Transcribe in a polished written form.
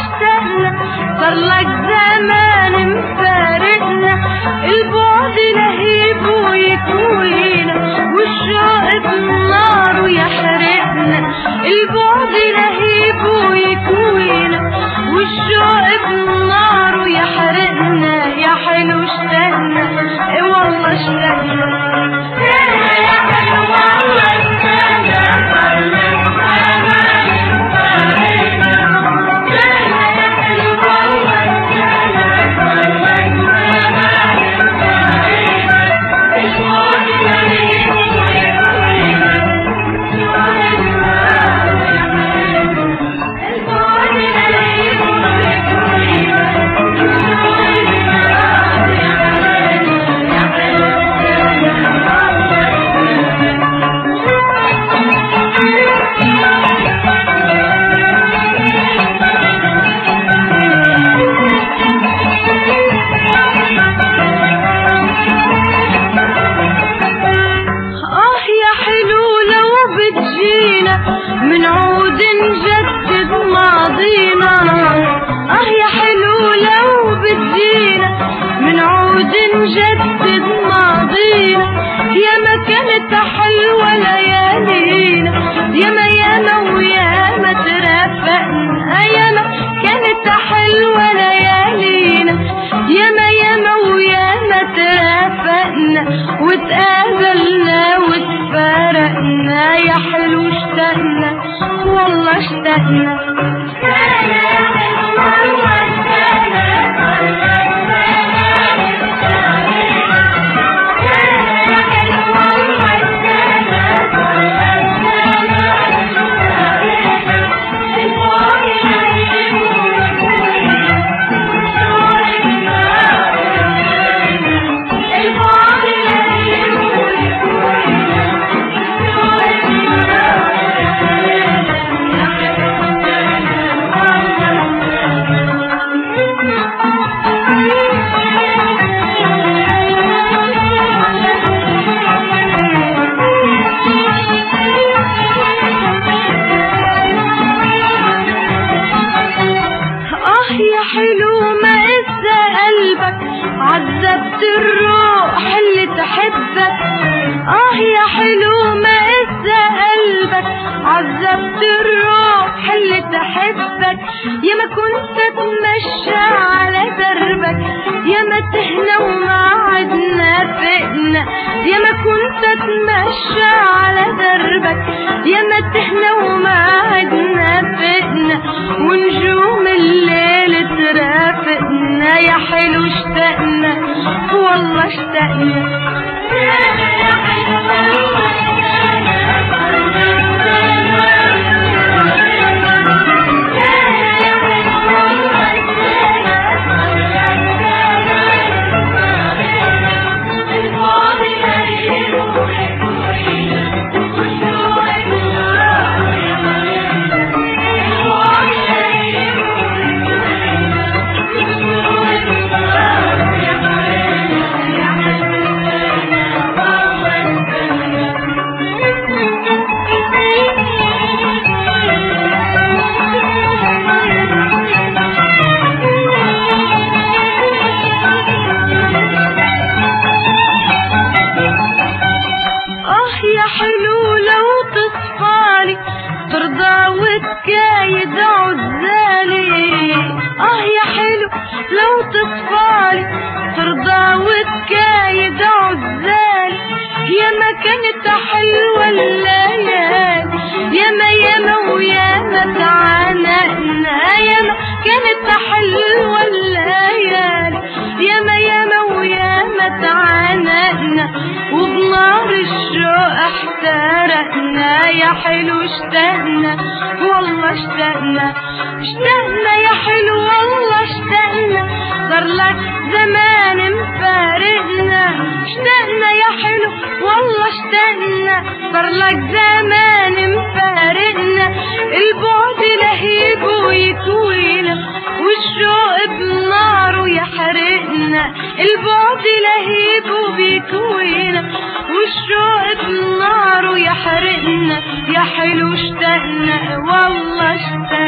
اشتقنا صارلك زمان مفارقنا البعد لهيب ويكوينا والشوق بنار ويحرقنا البعد لهيب ويكوينا والشوق بنار ويحرقنا يا حلو اشتقنا اي والله اشتقنا يا حلو والله اشتقنا من عود نجدد ماضينا يا حلو لو بتجينا من عود نجدد ماضينا يا ما كانت حلوة ليالينا ياما ياما وياما ترافقنا ياما كانت حلوة ليالينا ياما ياما وياما ترافقنا وتقابلنا وتفارقنا يا حلو اشتقنا والله اشتقنا يا حلو ما إذا قلبك عذبت الروح اللي تحبك يا حلو ما إذا قلبك عذبت الروح اللي تحبك يا ما كنت تمشى على دربك يا ما تهنا ومعدنا فقنا يا ما كنت تمشى على دربك يا ما تهنا ومعدنا فقنا ونجوم الليل ترافقنا يا حلو اشتقنا والله اشتقنا يا حلو والله يا حلو لو تصفالي ترضى وتكايد عزالي يا حلو لو تصفالي ترضى وتكايد عزالي يا ما كانت حلوة الليالي ياما ياما وياما تعانقنا ياما كانت حلوة الليالي ياما ياما وياما تعانقنا وبنار الشوق احترقنا يا حلو اشتقنا والله اشتقنا اشتقنا يا حلو والله اشتقنا صارلك زمان مفارقنا اشتقنا يا حلو والله اشتقنا صارلك زمان مفارقنا البعد لهيب ويكوينا والشوق بنار ويحرقنا البعد لهيب وبيكوينا والشوق بنار ويحرقنا يا حلو اشتقنا والله اشتقنا